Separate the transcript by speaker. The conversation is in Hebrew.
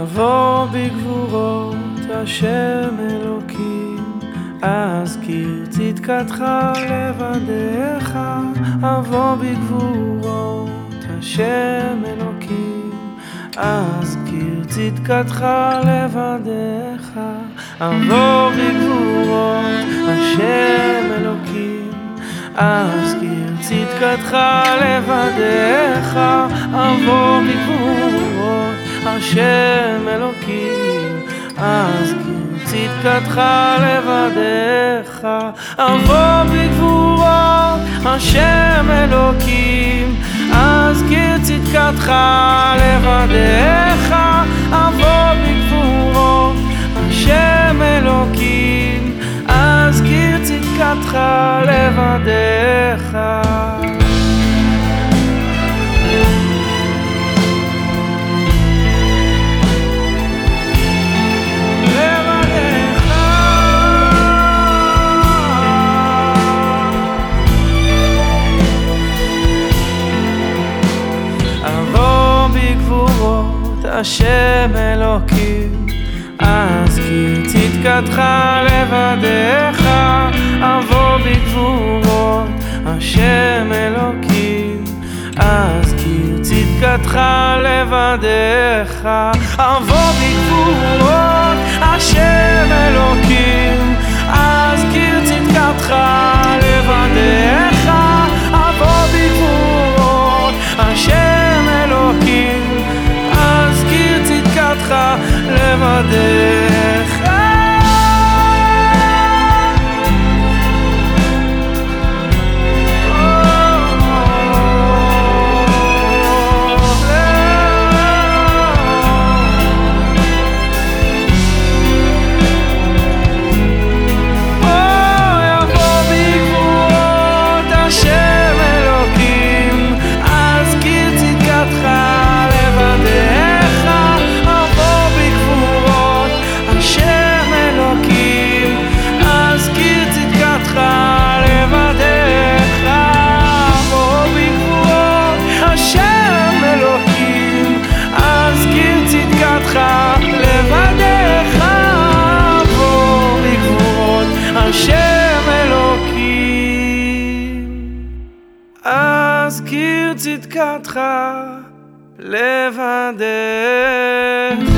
Speaker 1: אבוא בגבורות השם אלוקים, אזכיר צדקתך לבדיך. אבוא בגבורות השם אלוקים, אזכיר צדקתך לבדיך. אבוא בגבורות השם אלוקים, אזכיר צדקתך לבדיך. אבוא בגבורות השם אלוקים, אזכיר צדקתך לבדיך. אבוא בגבורות השם אלוקים, אזכיר צדקתך לבדיך. אבוא בגבורות השם אלוקים, אזכיר צדקתך לבדיך. השם אלוקים, אזכיר צדקתך לבדיך. אבוא בגבורות השם אלוקים, אזכיר צדקתך לבדיך. אבוא בגבורות השם אלוקים, אזכיר צדקתך לבדיך. אבוא בגבורות השם אלוקים, אזכיר צדקתך לבדיך. השם אלוקים, אזכיר צדקתך לבדיך.